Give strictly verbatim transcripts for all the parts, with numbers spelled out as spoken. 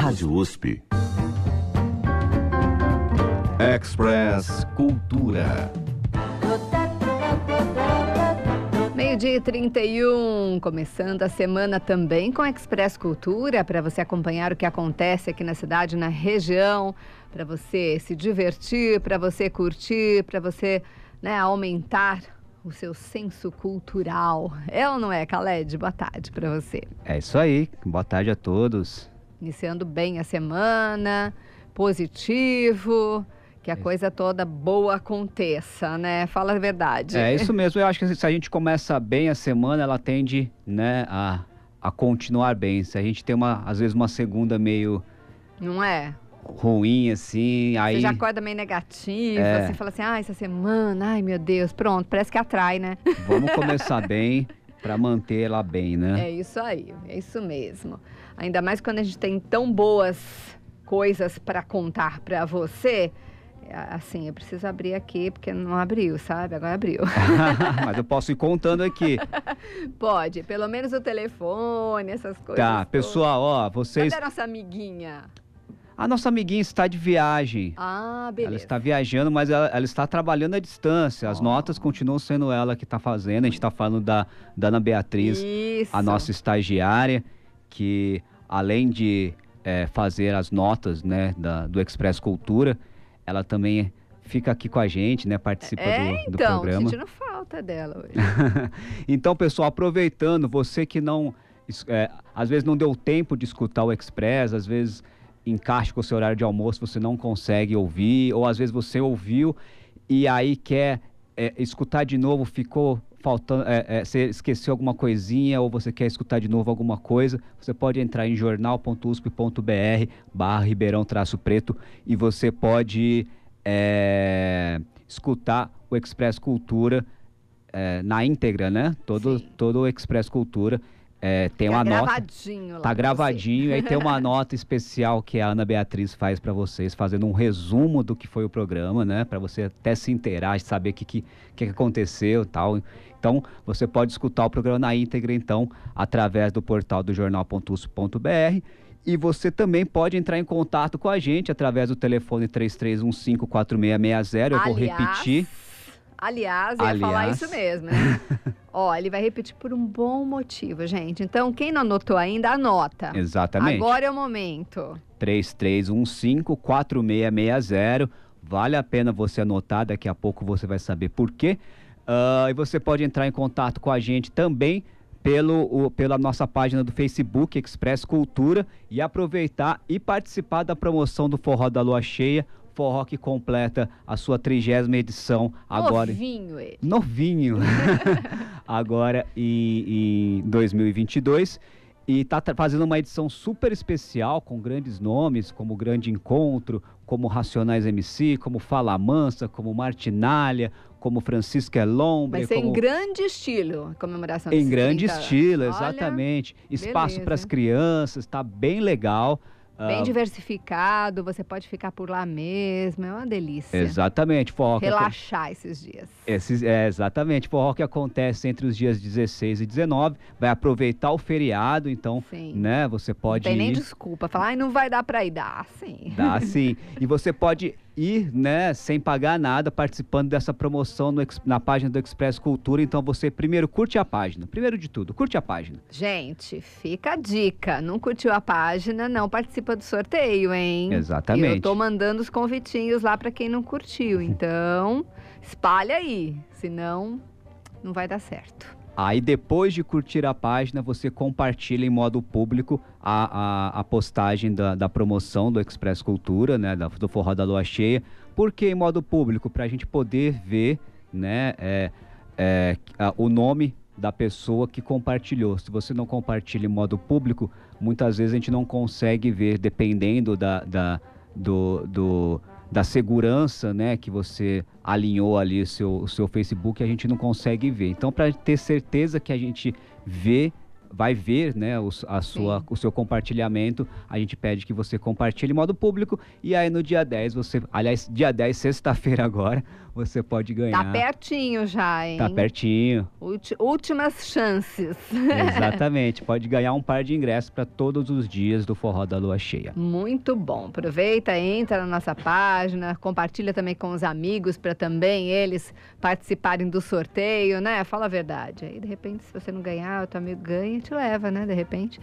Rádio U S P. Express Cultura. Meio-dia e trinta e um, começando a semana também com Express Cultura, para você acompanhar o que acontece aqui na cidade, na região, para você se divertir, para você curtir, para você, né, aumentar o seu senso cultural. É ou não é, Khaled? Boa tarde para você. É isso aí, boa tarde a todos. Iniciando bem a semana, positivo, que a coisa toda boa aconteça, né? Fala a verdade. É isso mesmo, eu acho que se a gente começa bem a semana, ela tende, né, a, a continuar bem. Se a gente tem, uma, às vezes, uma segunda meio... Não é? Ruim, assim, aí... Você já acorda meio negativo, é. Você fala assim, ah, essa semana, ai meu Deus, pronto, parece que atrai, né? Vamos começar bem para manter ela bem, né? É isso aí, é isso mesmo. Ainda mais quando a gente tem tão boas coisas para contar para você. Assim, eu preciso abrir aqui, porque não abriu, sabe? Agora abriu. Mas eu posso ir contando aqui. Pode, pelo menos o telefone, essas coisas. Tá, pessoal, ó, vocês... Cadê a nossa amiguinha? A nossa amiguinha está de viagem. Ah, beleza. Ela está viajando, mas ela, ela está trabalhando à distância. As oh. notas continuam sendo ela que está fazendo. A gente está falando da, da Ana Beatriz, Isso. a nossa estagiária, que além de é, fazer as notas, né, da, do Express Cultura, ela também fica aqui com a gente, né? Participa é, do, do então, programa. Sentindo falta dela hoje. Então, pessoal, aproveitando, você que não... É, às vezes não deu tempo de escutar o Express, às vezes encaixe com o seu horário de almoço, você não consegue ouvir, ou às vezes você ouviu e aí quer é, escutar de novo, ficou faltando, é, é, você esqueceu alguma coisinha, ou você quer escutar de novo alguma coisa, você pode entrar em jornal ponto usp ponto br barra Ribeirão traço preto e você pode é, escutar o Express Cultura é, na íntegra, né? Todo, todo o Express Cultura. É, tem tá uma gravadinho nota, lá tá gravadinho, e aí tem uma nota especial que a Ana Beatriz faz para vocês, fazendo um resumo do que foi o programa, né, para você até se inteirar, saber o que, que, que aconteceu e tal. Então, você pode escutar o programa na íntegra, então, através do portal do jornal ponto usp ponto br, e você também pode entrar em contato com a gente através do telefone três três um cinco quatro seis seis zero, eu aliás, vou repetir. Aliás, eu ia aliás. falar isso mesmo, né? Ó, ele vai repetir por um bom motivo, gente. Então, quem não anotou ainda, anota. Exatamente. Agora é o momento. três três um cinco quatro seis seis zero. Vale a pena você anotar, daqui a pouco você vai saber por quê. Uh, e você pode entrar em contato com a gente também pelo, o, pela nossa página do Facebook, Express Cultura, e aproveitar e participar da promoção do Forró da Lua Cheia. Forró que completa a sua trigésima edição agora. Novinho ele. Novinho. Agora em, em dois mil e vinte e dois. E está fazendo uma edição super especial com grandes nomes, como Grande Encontro, como Racionais M C, como Fala Mansa, como Martinália, como Francisca Elombre. Vai ser como... em grande estilo a comemoração. Em grande estilo, exatamente. Olha, espaço para as crianças, está bem legal. Bem diversificado, você pode ficar por lá mesmo, é uma delícia. Exatamente. Forró relaxar que... esses dias. Esses, é, exatamente. Forró que acontece entre os dias dezesseis e dezenove, vai aproveitar o feriado, então, sim, né, você pode ir... Não tem ir... nem desculpa, falar, ai, não vai dar pra ir, dá sim. Dá sim. E você pode ir, né, sem pagar nada, participando dessa promoção no, na página do Express Cultura. Então você primeiro curte a página, primeiro de tudo, curte a página. Gente, fica a dica, não curtiu a página, não participa do sorteio, hein? Exatamente. Eu tô mandando os convitinhos lá para quem não curtiu, então espalha aí, senão não vai dar certo. Aí depois de curtir a página, você compartilha em modo público a, a, a postagem da, da promoção do Express Cultura, né, da, do Forró da Lua Cheia. Por que em modo público? Para a gente poder ver, né, é, é, a, o nome da pessoa que compartilhou. Se você não compartilha em modo público, muitas vezes a gente não consegue ver, dependendo da, da, do... do da segurança, né, que você alinhou ali o seu, o seu Facebook, a gente não consegue ver. Então, para ter certeza que a gente vê vai ver, né, os, a sua, o seu compartilhamento. A gente pede que você compartilhe em modo público. E aí no dia dez, você, aliás, dia dez, sexta-feira agora, você pode ganhar. Tá pertinho já, hein? Tá pertinho. Ulti- últimas chances. Exatamente. Pode ganhar um par de ingressos para todos os dias do Forró da Lua Cheia. Muito bom. Aproveita, entra na nossa página, compartilha também com os amigos para também eles participarem do sorteio, né? Fala a verdade. Aí, de repente, se você não ganhar, o teu amigo ganha e te leva, né? De repente.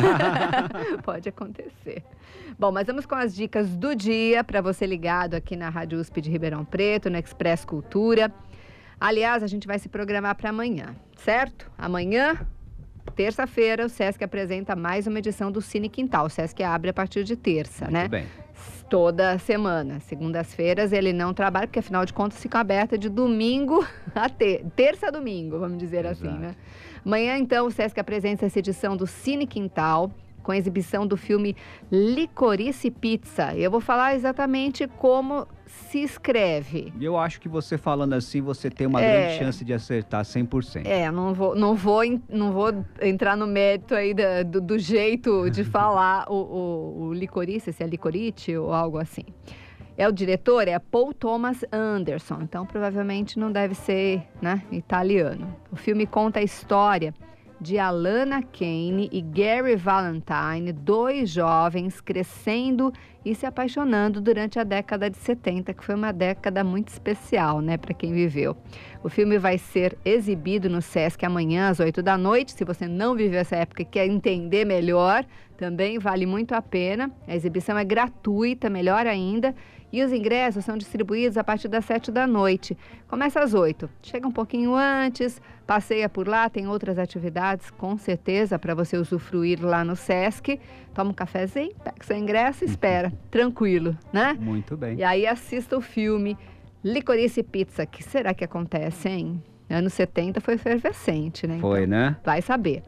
Pode acontecer. Bom, mas vamos com as dicas do dia para você ligado aqui na Rádio U S P de Ribeirão Preto, no Express Cultura. Aliás, a gente vai se programar para amanhã, certo? Amanhã, terça-feira, o Sesc apresenta mais uma edição do Cine Quintal. O Sesc abre a partir de terça, Muito né? bem. Toda semana. Segundas-feiras ele não trabalha, porque afinal de contas fica aberta de domingo a ter... terça a domingo, vamos dizer Exato. assim, né? Amanhã, então, o Sesc apresenta essa edição do Cine Quintal, com a exibição do filme Licorice Pizza. Eu vou falar exatamente como se escreve. E eu acho que você falando assim, você tem uma É. grande chance de acertar cem por cento. É, não vou, não vou, en- não vou entrar no mérito aí da- do, do jeito de falar o, o, o licorice, se é licorice ou algo assim. É o diretor, é Paul Thomas Anderson, então provavelmente não deve ser, né, italiano. O filme conta a história de Alana Kane e Gary Valentine, dois jovens crescendo e se apaixonando durante a década de setenta, que foi uma década muito especial, né, para quem viveu. O filme vai ser exibido no Sesc amanhã às oito da noite. Se você não viveu essa época e quer entender melhor, também vale muito a pena. A exibição é gratuita, melhor ainda. E os ingressos são distribuídos a partir das sete da noite. Começa às oito. Chega um pouquinho antes, passeia por lá, tem outras atividades, com certeza, para você usufruir lá no Sesc. Toma um cafezinho, pega seu ingresso e espera. Tranquilo, né? Muito bem. E aí assista o filme Licorice Pizza. Que será que acontece, hein? Anos setenta foi efervescente, né? Foi, Então, né? vai saber.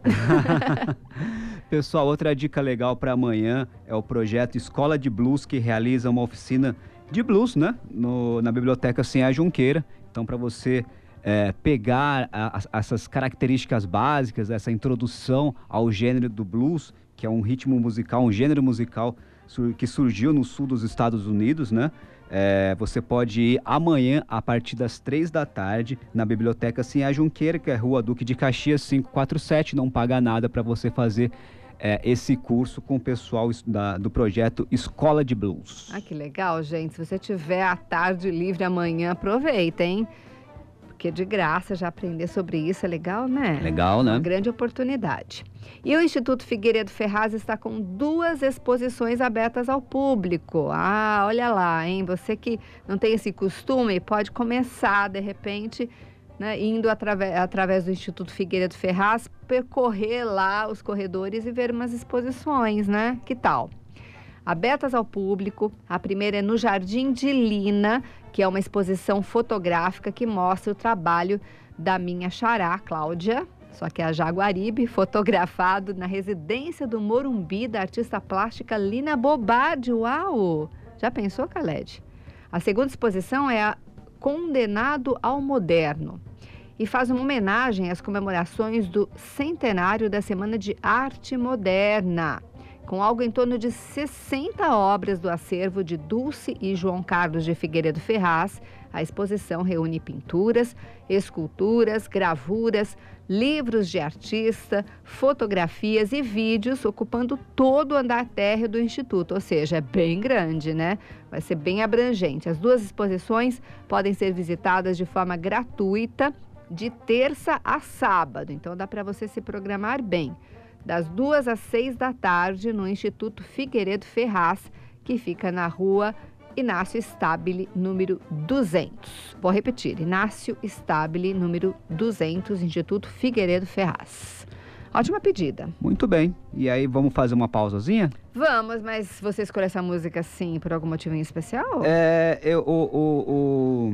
Pessoal, outra dica legal para amanhã é o projeto Escola de Blues, que realiza uma oficina de blues, né? No, na Biblioteca Sinhá Junqueira. Então, para você é, pegar a, a, essas características básicas, essa introdução ao gênero do blues, que é um ritmo musical, um gênero musical sur, que surgiu no sul dos Estados Unidos, né? É, você pode ir amanhã, a partir das três da tarde, na Biblioteca Sinhá Junqueira, que é Rua Duque de Caxias, quinhentos e quarenta e sete. Não paga nada para você fazer é, esse curso com o pessoal da, do projeto Escola de Blues. Ah, que legal, gente. Se você tiver a tarde livre amanhã, aproveita, hein? Porque de graça já aprender sobre isso é legal, né? Legal, né? Uma grande oportunidade. E o Instituto Figueiredo Ferraz está com duas exposições abertas ao público. Ah, olha lá, hein? Você que não tem esse costume, pode começar, de repente, né, indo atrave- através do Instituto Figueiredo Ferraz, percorrer lá os corredores e ver umas exposições, né? Que tal? Abertas ao público, a primeira é no Jardim de Lina, que é uma exposição fotográfica que mostra o trabalho da minha xará, Cláudia, só que é a Jaguaribe, fotografado na residência do Morumbi da artista plástica Lina Bobardi. Uau! Já pensou, Khaled? A segunda exposição é a Condenado ao Moderno e faz uma homenagem às comemorações do centenário da Semana de Arte Moderna, com algo em torno de sessenta obras do acervo de Dulce e João Carlos de Figueiredo Ferraz. A exposição reúne pinturas, esculturas, gravuras, livros de artista, fotografias e vídeos, ocupando todo o andar térreo do Instituto, ou seja, é bem grande, né? Vai ser bem abrangente. As duas exposições podem ser visitadas de forma gratuita de terça a sábado, então dá para você se programar bem. Das duas às seis da tarde, no Instituto Figueiredo Ferraz, que fica na rua Inácio Stabile, número duzentos. Vou repetir, Inácio Stabile, número duzentos, Instituto Figueiredo Ferraz. Ótima pedida. Muito bem. E aí, vamos fazer uma pausazinha? Vamos, mas você escolheu essa música, assim, por algum motivo em especial? É, eu, o... o, o...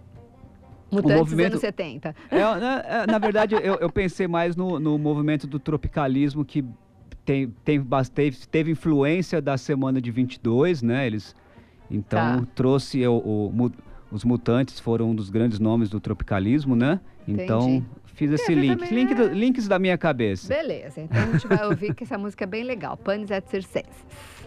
Mutantes o movimento- dos anos setenta. É, na, é, na verdade, eu, eu pensei mais no, no movimento do tropicalismo, que tem, tem, bas- teve, teve influência da Semana de vinte e dois, né? Eles, então, Tá. trouxe o, o mu- os Mutantes foram um dos grandes nomes do tropicalismo, né? Então, Entendi. fiz esse Teve link. também, link do- é. links da minha cabeça. Beleza, então a gente vai ouvir que essa música é bem legal. Panis et Circenses.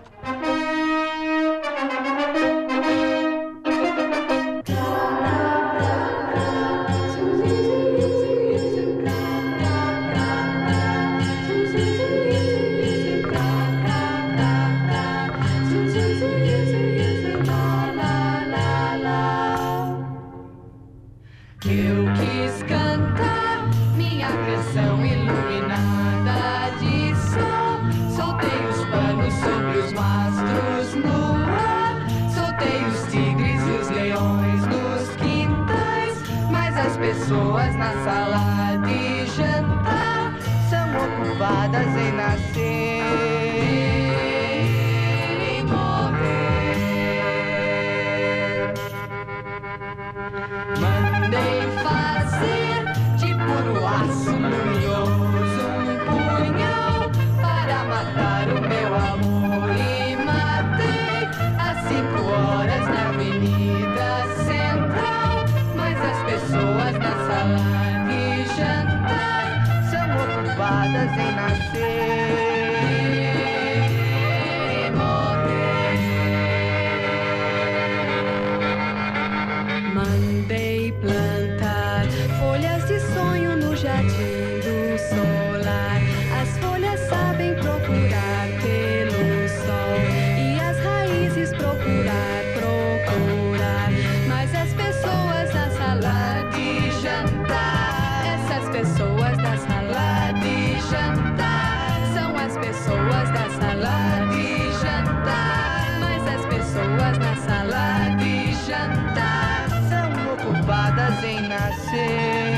Eu quis cantar minha canção iluminada de sol. Soltei os panos sobre os mastros no ar. Soltei os tigres e os leões nos quintais. Mas as pessoas na sala de jantar são ocupadas em nascer e morrer. Mandei fazer de puro aço luminoso um punhal para matar o meu amor e matei às cinco horas na Avenida Central. Mas as pessoas na sala de jantar são ocupadas em nascer e morrer. Mandei plantar folhas de sonho no jardim do solar. As folhas sabem procurar pelo sol e as raízes procurar, procurar. Mas as pessoas na sala de jantar, essas pessoas na sala de jantar, são as pessoas da sala de jantar. Mas as pessoas na sala de jantar são ocupadas em nascer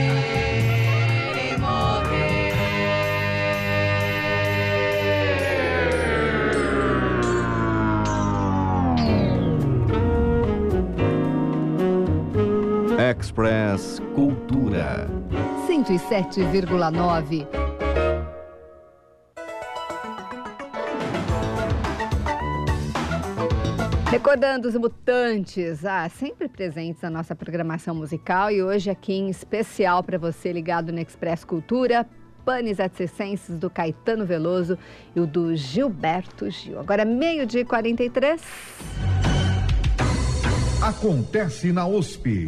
e morrer. Express Cultura. cento e sete vírgula nove. Recordando os Mutantes, ah, sempre presentes na nossa programação musical, e hoje aqui em especial para você ligado no Express Cultura, Panis et Circenses do Caetano Veloso e o do Gilberto Gil. Agora meio-dia e quarenta e três. Acontece na U S P.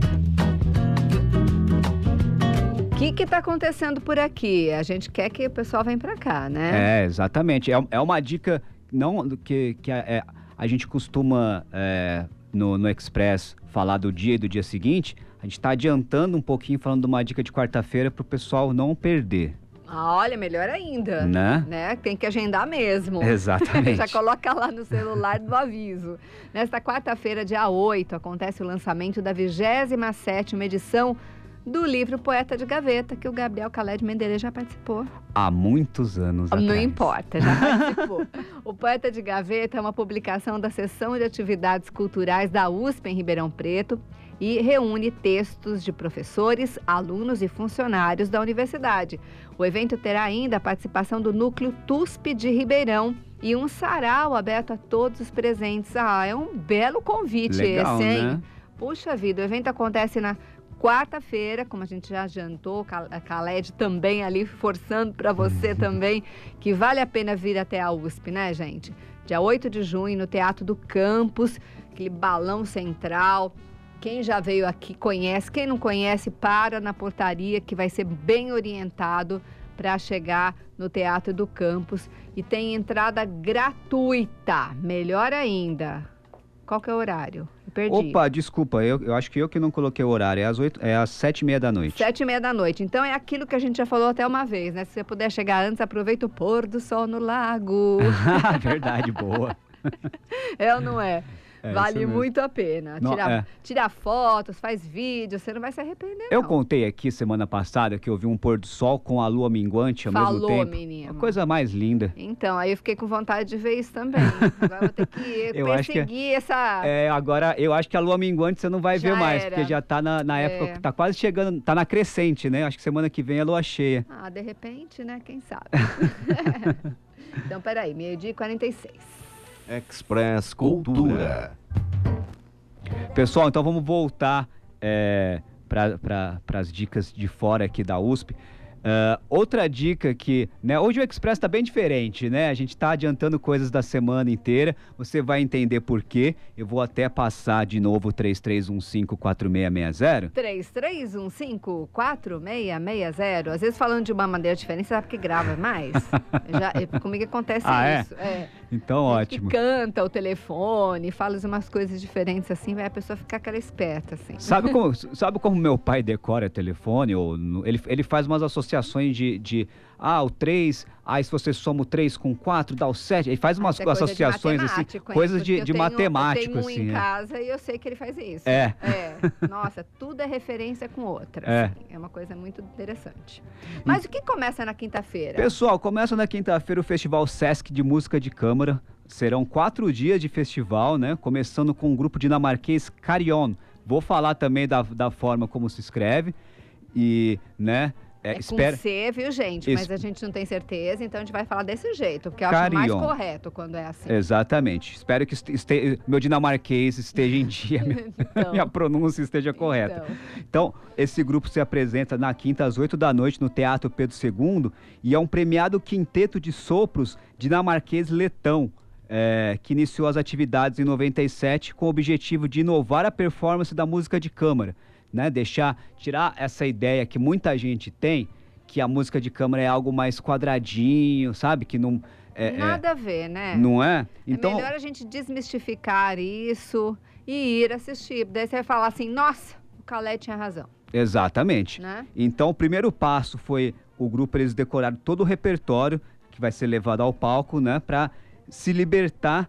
O que está acontecendo por aqui? A gente quer que o pessoal venha para cá, né? É, exatamente. É, é uma dica não do que, que é, a gente costuma é, no, no Express falar do dia e do dia seguinte. A gente está adiantando um pouquinho falando de uma dica de quarta-feira para o pessoal não perder. Ah, olha, melhor ainda. Né? né? Tem que agendar mesmo. Exatamente. Já coloca lá no celular do aviso. Nesta quarta-feira, dia oito, acontece o lançamento da vigésima sétima edição do livro Poeta de Gaveta, que o Gabriel Khaled Menderes já participou. Há muitos anos Não atrás. importa, já participou. O Poeta de Gaveta é uma publicação da Seção de Atividades Culturais da U S P em Ribeirão Preto e reúne textos de professores, alunos e funcionários da universidade. O evento terá ainda a participação do Núcleo T U S P de Ribeirão e um sarau aberto a todos os presentes. Ah, é um belo convite. Legal, esse, hein? né? Puxa vida, o evento acontece na quarta-feira, como a gente já jantou, a Khaled também ali forçando para você também, que vale a pena vir até a U S P, né, gente? Dia oito de junho, no Teatro do Campus, aquele balão central. Quem já veio aqui conhece, quem não conhece, para na portaria, que vai ser bem orientado para chegar no Teatro do Campus. E tem entrada gratuita, melhor ainda. Qual que é o horário? Eu perdi. Opa, desculpa, eu, eu acho que eu que não coloquei o horário, é às, oito, é às sete e meia da noite. Sete e meia da noite. Então é aquilo que a gente já falou até uma vez, né? Se você puder chegar antes, aproveita o pôr do sol no lago. Verdade, boa. É ou não é? É, isso vale mesmo. muito a pena. Não, Tira, é. tira fotos, faz vídeo, você não vai se arrepender, Eu não. contei aqui semana passada que eu vi um pôr do sol com a lua minguante ao mesmo Falou, tempo. menino. Uma coisa mais linda. Então, aí eu fiquei com vontade de ver isso também. Agora eu vou ter que Eu acho que é- perseguir essa... É, agora, eu acho que a lua minguante você não vai Já ver mais, era. porque já tá na, na É. época, tá quase chegando, tá na crescente, né? Acho que semana que vem é lua cheia. Ah, de repente, né? Quem sabe? Então, peraí, meio-dia e quarenta e seis. Express Cultura. Pessoal, então vamos voltar é, para as dicas de fora aqui da U S P. Uh, outra dica que, né, hoje o Expresso está bem diferente, né? A gente está adiantando coisas da semana inteira, você vai entender por quê. Eu vou até passar de novo o três três um cinco quatro seis seis zero. três três um cinco quatro seis seis zero. Às vezes falando de uma maneira diferente, sabe que grava mais? Já, comigo acontece ah, isso. É? É. Então, ótimo. Que canta o telefone, fala umas coisas diferentes assim, vai a pessoa ficar aquela esperta, assim. Sabe como, sabe como meu pai decora telefone? Ou, ele, ele faz umas associações de, de ah, o três, aí se você soma o três com quatro, dá o sete. Ele faz umas é associações assim, coisas de, de eu tenho, matemático, eu tenho um assim. em é. casa e eu sei que ele faz isso. É. é. Nossa, tudo é referência com outra. É. Assim, é uma coisa muito interessante. Mas e... o que começa na quinta-feira? Pessoal, começa na quinta-feira o Festival Sesc de Música de Câmara. Serão quatro dias de festival, né? Começando com o grupo dinamarquês Carillon. Vou falar também da, da forma como se escreve. E, né? É, é espera... com C, viu, gente? Isso. Mas a gente não tem certeza, então a gente vai falar desse jeito, porque eu acho Carillon. mais correto quando é assim. Exatamente. Espero que este... meu dinamarquês esteja em dia, minha, então, minha pronúncia esteja correta. Então. então, esse grupo se apresenta na quinta às oito da noite no Teatro Pedro segundo e é um premiado quinteto de sopros dinamarquês letão. É, que iniciou as atividades em noventa e sete com o objetivo de inovar a performance da música de câmara, né? Deixar, tirar essa ideia que muita gente tem, que a música de câmara é algo mais quadradinho, sabe? Que não... É, Nada é, a ver, né? Não é? Então, é melhor a gente desmistificar isso e ir assistir. Daí você vai falar assim, nossa, o Calé tinha razão. Exatamente. Né? Então, o primeiro passo foi o grupo, eles decoraram todo o repertório que vai ser levado ao palco, né? Para se libertar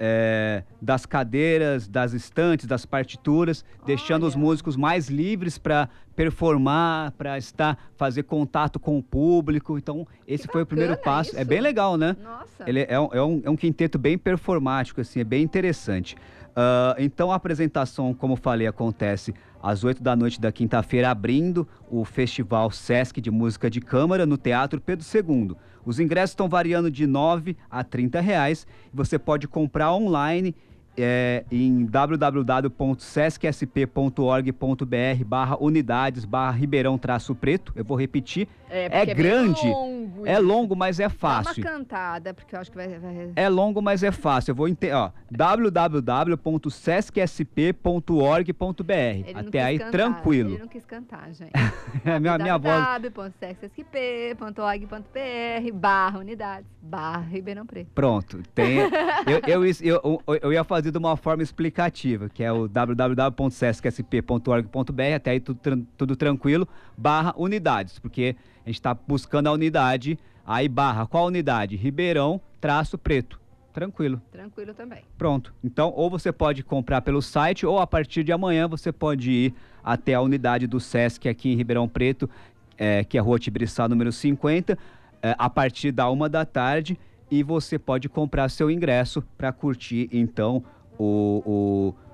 é, das cadeiras, das estantes, das partituras, Olha. deixando os músicos mais livres para performar, para estar, fazer contato com o público. Então, esse que foi o primeiro passo. Isso. É bem legal, né? Nossa. Ele é, um, é, um, é um quinteto bem performático, assim, é bem interessante. Uh, então, a apresentação, como falei, acontece às oito da noite da quinta-feira, abrindo o Festival Sesc de Música de Câmara no Teatro Pedro segundo. Os ingressos estão variando de nove a trinta reais. Você pode comprar online é, em w w w ponto sesc s p ponto org ponto b r barra unidades barra Ribeirão traço preto. Eu vou repetir. É, é grande. É longo, é longo, mas é fácil. Dá uma cantada, porque eu acho que vai... vai... É longo, mas é fácil. Eu vou entender, ó, w w w ponto sesc s p ponto org ponto b r. Até aí, cantar. tranquilo. Ele não quis cantar, gente. É minha, minha voz. w w w ponto sesc s p ponto org ponto b r barra unidades barra Ribeirão Preto. Pronto. Tem, eu, eu, eu, eu, eu ia fazer de uma forma explicativa, que é o w w w ponto sesc s p ponto org ponto b r, até aí tudo, tudo tranquilo, barra unidades, porque a gente está buscando a unidade, aí barra, qual unidade? Ribeirão, traço preto. Tranquilo. Tranquilo também. Pronto. Então, ou você pode comprar pelo site, ou a partir de amanhã você pode ir até a unidade do Sesc aqui em Ribeirão Preto, é, que é a Rua Tibriçá, número cinquenta, é, a partir da uma da tarde, e você pode comprar seu ingresso para curtir, então, o... o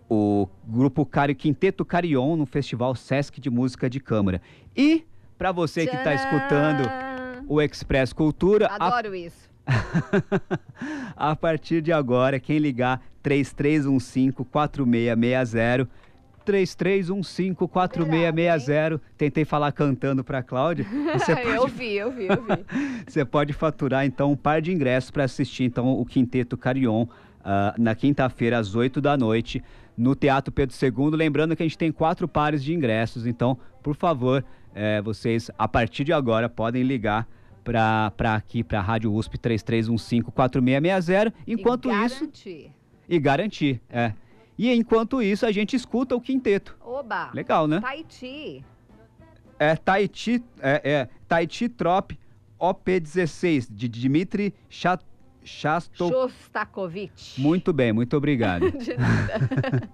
o grupo Cari, Quinteto Carillon no Festival Sesc de Música de Câmara. E, para você que está escutando o Express Cultura... Adoro a... isso. A partir de agora, quem ligar três três um cinco quatro seis seis zero, três três um cinco quatro seis seis zero, tentei falar cantando para a Cláudia. Você pode... eu vi, eu vi, eu vi. Você pode faturar, então, um par de ingressos para assistir, então, o Quinteto Carillon uh, na quinta-feira, às oito da noite, no Teatro Pedro segundo. Lembrando que a gente tem quatro pares de ingressos, então, por favor, eh, vocês, a partir de agora, podem ligar para aqui, para a Rádio U S P, três três um cinco quatro seis seis zero. Enquanto e isso... garantir. E garantir, é. E enquanto isso, a gente escuta o quinteto. Oba! Legal, né? Tahiti. É Tahiti, é, é Tahiti Trop O P dezesseis, de Dmitry Chat... Chasto... Shostakovich. Muito bem, muito obrigado. De nada.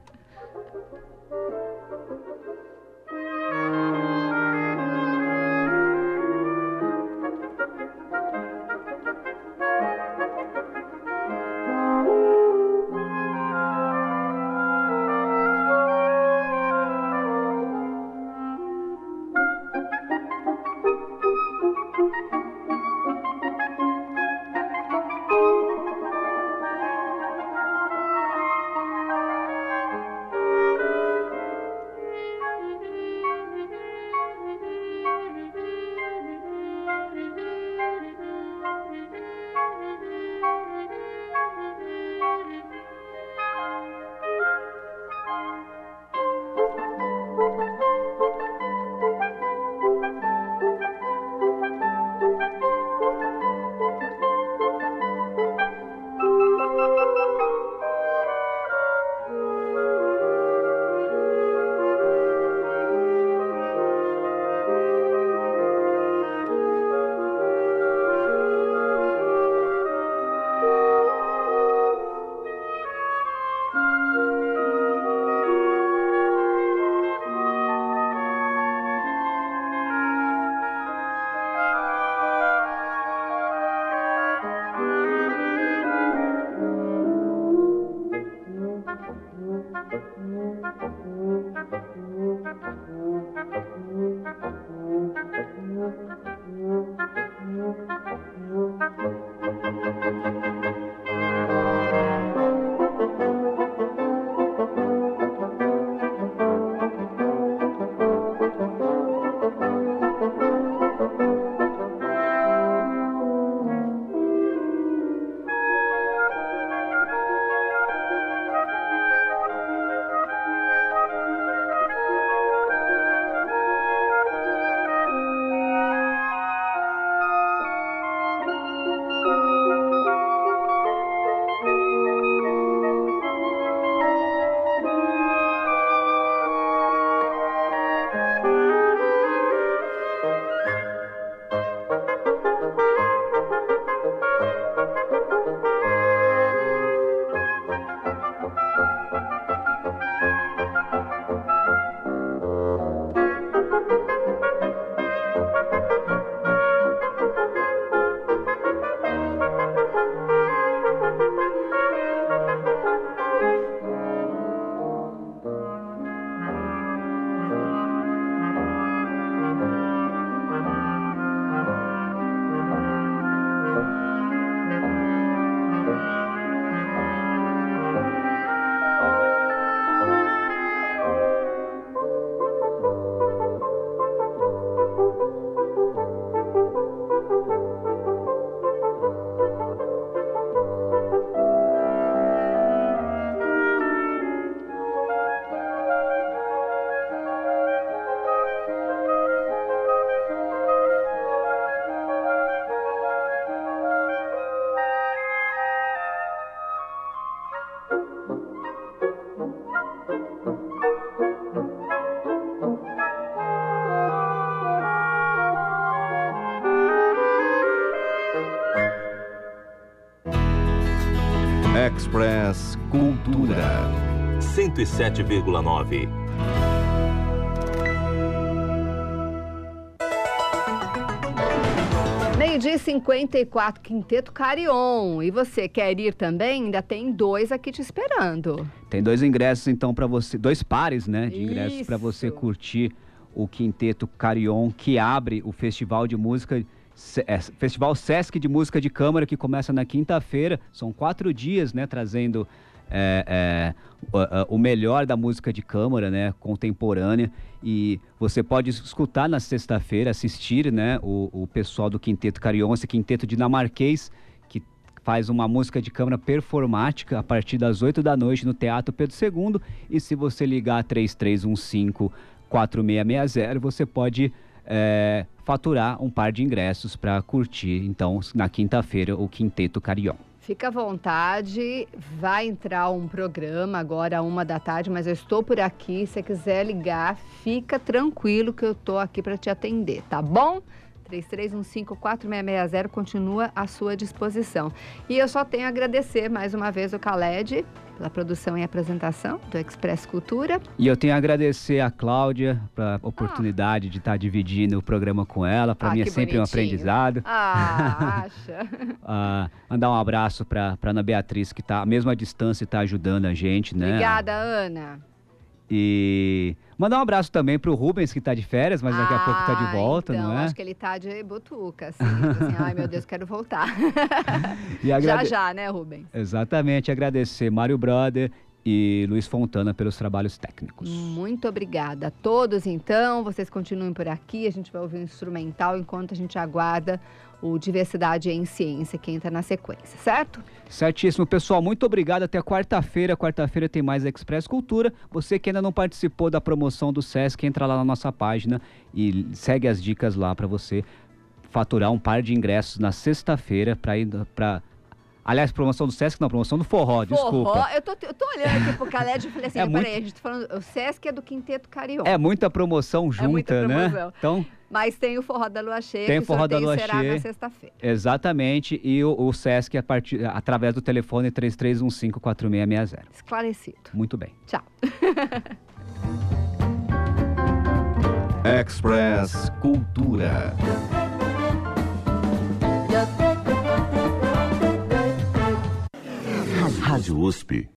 Express Cultura. cento e sete vírgula nove. Meio-dia e cinquenta e quatro, Quinteto Carillon. E você quer ir também? Ainda tem dois aqui te esperando. Tem dois ingressos, então, para você, dois pares, né, de ingressos para você Isso. curtir o Quinteto Carillon, que abre o Festival de Música, é, Festival Sesc de Música de Câmara, que começa na quinta-feira. São quatro dias, né, trazendo é, é, o, o melhor da música de câmara, né, contemporânea. E você pode escutar na sexta-feira, assistir, né, o, o pessoal do Quinteto Carillon, esse quinteto dinamarquês, que faz uma música de câmara performática a partir das oito da noite no Teatro Pedro segundo. E se você ligar três três um cinco, quatro seis seis zero, você pode é, faturar um par de ingressos para curtir, então, na quinta-feira, o Quinteto Carillon. Fica à vontade, vai entrar um programa agora, uma da tarde, mas eu estou por aqui. Se você quiser ligar, fica tranquilo que eu estou aqui para te atender, tá bom? três três um cinco, quatro seis seis zero continua à sua disposição. E eu só tenho a agradecer mais uma vez o Khaled pela produção e apresentação do Express Cultura. E eu tenho a agradecer a Cláudia pela oportunidade ah. de estar dividindo o programa com ela. Para ah, mim é sempre bonitinho. um aprendizado. Ah, acha? ah, mandar um abraço para a Ana Beatriz, que está à mesma distância e está ajudando a gente, né? Obrigada, Ana. E mandar um abraço também pro Rubens, que tá de férias, mas daqui a ah, pouco tá de volta, então, não é? acho que ele tá de butuca, assim, assim ai meu Deus, quero voltar. E agrade... Já, já, né, Rubens? Exatamente, agradecer Mário Brother e Luiz Fontana pelos trabalhos técnicos. Muito obrigada a todos, então, vocês continuem por aqui, a gente vai ouvir um instrumental enquanto a gente aguarda o Diversidade em Ciência, que entra na sequência, certo? Certíssimo, pessoal. Muito obrigado. Até quarta-feira. Quarta-feira tem mais Express Cultura. Você que ainda não participou da promoção do Sesc, entra lá na nossa página e segue as dicas lá para você faturar um par de ingressos na sexta-feira para ir para... Aliás, promoção do Sesc, não, promoção do Forró, Forró, desculpa. eu tô, eu tô olhando aqui pro Khaled e falei assim, É peraí, muito... a gente tá falando, o Sesc é do Quinteto Carillon. É muita promoção junta, é muita né? promoção. Então... Mas tem o Forró da Lua Cheia, tem que o Forró da Lua será Cheia. na sexta-feira. Exatamente, e o, o Sesc a partir, através do telefone três três um cinco, quatro seis seis zero. Esclarecido. Muito bem. Tchau. Express Cultura. Rádio U S P.